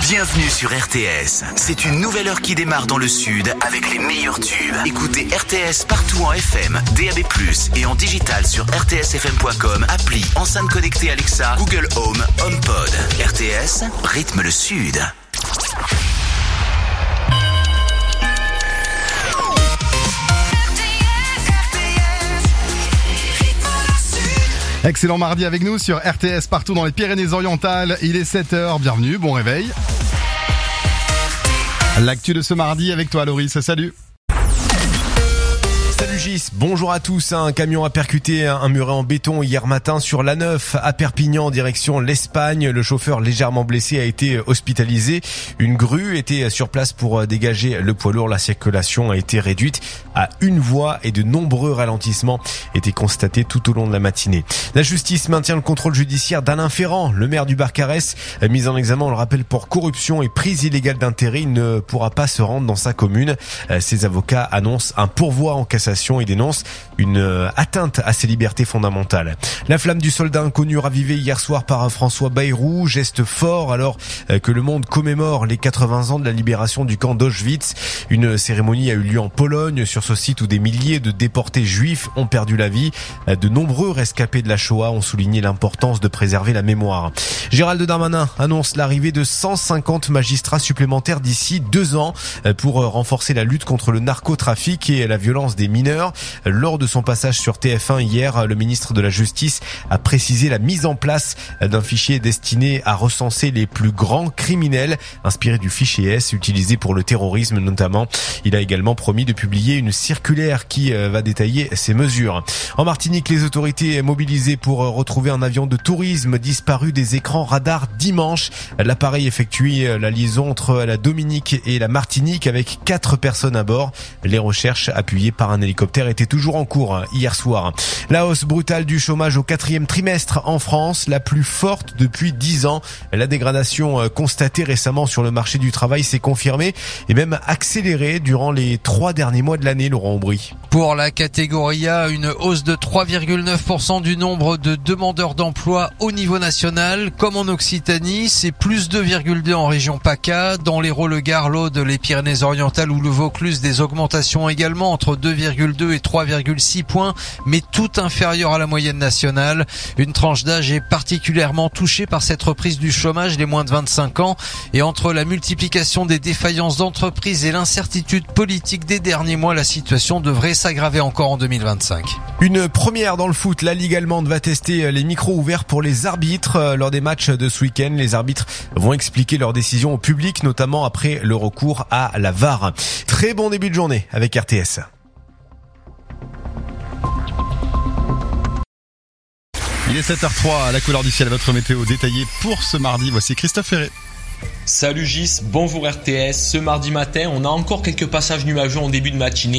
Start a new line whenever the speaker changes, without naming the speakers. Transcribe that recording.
Bienvenue sur RTS. C'est une nouvelle heure qui démarre dans le sud avec les meilleurs tubes. Écoutez RTS partout en FM, DAB+, et en digital sur rtsfm.com, appli, enceinte connectée Alexa, Google Home, HomePod. RTS, rythme le sud.
Excellent mardi avec nous sur RTS partout dans les Pyrénées-Orientales. Il est 7h, bienvenue, bon réveil. L'actu de ce mardi avec toi Loris, salut.
Salut Gis, bonjour à tous. Un camion a percuté un muret en béton hier matin sur l'A9 à Perpignan en direction l'Espagne. Le chauffeur légèrement blessé a été hospitalisé. Une grue était sur place pour dégager le poids lourd. La circulation a été réduite à une voie et de nombreux ralentissements étaient constatés tout au long de la matinée. La justice maintient le contrôle judiciaire d'Alain Ferrand, le maire du Barcarès, mis en examen, on le rappelle, pour corruption et prise illégale d'intérêt. Il ne pourra pas se rendre dans sa commune. Ses avocats annoncent un pourvoi en cassation et dénonce une atteinte à ses libertés fondamentales. La flamme du soldat inconnu ravivée hier soir par François Bayrou, geste fort alors que le monde commémore les 80 ans de la libération du camp d'Auschwitz. Une cérémonie a eu lieu en Pologne, sur ce site où des milliers de déportés juifs ont perdu la vie. De nombreux rescapés de la Shoah ont souligné l'importance de préserver la mémoire. Gérald Darmanin annonce l'arrivée de 150 magistrats supplémentaires d'ici 2 ans pour renforcer la lutte contre le narcotrafic et la violence des mineurs. Lors de son passage sur TF1 hier, le ministre de la Justice a précisé la mise en place d'un fichier destiné à recenser les plus grands criminels, inspiré du fichier S utilisé pour le terrorisme notamment. Il a également promis de publier une circulaire qui va détailler ces mesures. En Martinique, les autorités mobilisées pour retrouver un avion de tourisme disparu des écrans radars dimanche. L'appareil effectuait la liaison entre la Dominique et la Martinique avec 4 personnes à bord. Les recherches appuyées par un hélicoptère étaient toujours en cours hier soir. La hausse brutale du chômage au 4e trimestre en France, la plus forte depuis 10 ans. La dégradation constatée récemment sur le marché du travail s'est confirmée et même accélérée durant les 3 derniers mois de l'année, Laurent Aubry.
Pour la catégorie A, une hausse de 3,9% du nombre de demandeurs d'emploi au niveau national. Comme en Occitanie, c'est plus 2,2 en région PACA. Dans l'Hérault, le Gard, l'Aude, les Pyrénées-Orientales ou le Vaucluse, des augmentations également entre 2,2 et 3,6 points, mais tout inférieur à la moyenne nationale. Une tranche d'âge est particulièrement touchée par cette reprise du chômage, les moins de 25 ans. Et entre la multiplication des défaillances d'entreprises et l'incertitude politique des derniers mois, la situation devrait s'aggraver encore en 2025.
Une première dans le foot, la Ligue allemande va tester les micros ouverts pour les arbitres. Lors des matchs de ce week-end, les arbitres vont expliquer leurs décisions au public, notamment après le recours à la VAR. Très bon début de journée avec RTS.
Il est 7h03, la couleur du ciel, votre météo détaillée pour ce mardi. Voici Christophe Ferré.
Salut Gis, bonjour RTS. Ce mardi matin, on a encore quelques passages nuageux en début de matinée.